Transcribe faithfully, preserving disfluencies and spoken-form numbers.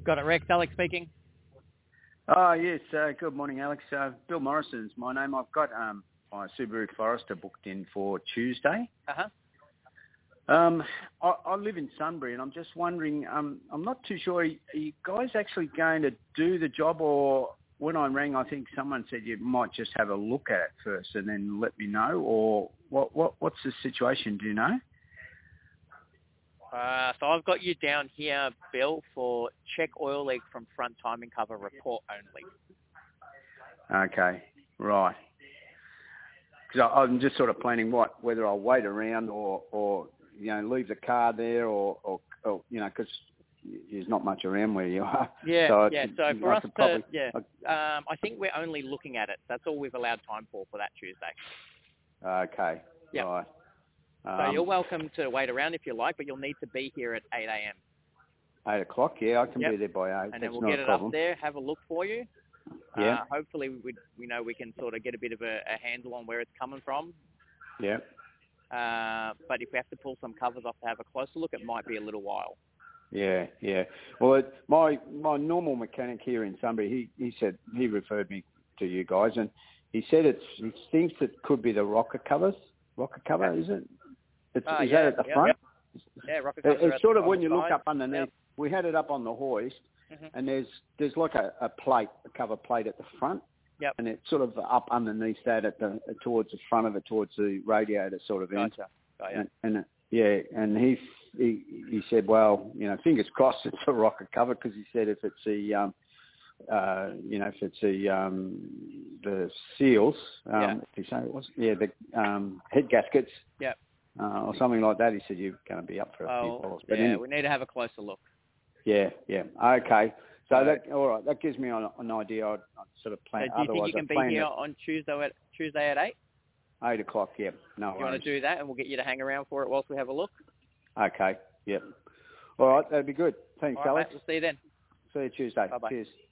Got it, Rex. Alex speaking. Oh, yes. Uh, good morning, Alex. Uh, Bill Morrison's my name. I've got um, my Subaru Forester booked in for Tuesday. Uh-huh. Um, I, I live in Sunbury, and I'm just wondering, um, I'm not too sure, are you guys actually going to do the job, or when I rang, I think someone said you might just have a look at it first and then let me know, or what? What? What's the situation, do you know? Uh, so I've got you down here, Bill, for check oil leak from front timing cover report only. Okay, right. Because I'm just sort of planning what, whether I'll wait around or, or you know, leave the car there or, or, or you know, because there's not much around where you are. Yeah, so yeah. So for I us to, probably, yeah, um, I think we're only looking at it. That's all we've allowed time for for that Tuesday. Okay, yep. right. Um, so you're welcome to wait around if you like, but you'll need to be here at eight a.m. eight o'clock, yeah, I can yep. be there by eight. And That's then we'll not get a it problem. up there, have a look for you. Yeah. Uh, hopefully, we we know we can sort of get a bit of a, a handle on where it's coming from. Yeah. Uh, but if we have to pull some covers off to have a closer look, it might be a little while. Yeah, yeah. Well, it, my my normal mechanic here in Sunbury, he, he said he referred me to you guys, and he said it's he thinks it could be the rocker covers. Rocker cover, okay. is it? It's, uh, is yeah, that at the yeah, front? Yeah, rocker covers. It, it's sort of when you side. look up underneath. Yep. We had it up on the hoist, mm-hmm. and there's there's like a, a plate, a cover plate at the front. Yep. And it's sort of up underneath that at the towards the front of it, towards the radiator sort of end. Gotcha. Got and, and yeah, and he, he he said, well, you know, fingers crossed it's a rocker cover, because he said if it's the um, uh, you know, if it's the um, the seals, um, yeah. what did he say it was? Yeah, the um, head gaskets. Yep. Uh, or something like that. He said you're going to be up for a oh, few dollars. But yeah, anyway. we need to have a closer look. Yeah, yeah. Okay. So so, that all right. That gives me an, an idea. I'd, I'd sort of plan. So do you Otherwise, think you can be here on Tuesday at Tuesday at eight? Eight o'clock. Yeah. No do you worries. want to do that, and we'll get you to hang around for it whilst we have a look? Okay. Yep. All right. That'd be good. Thanks, all right, Alex. mate, we'll see you then. See you Tuesday. Bye-bye. Cheers.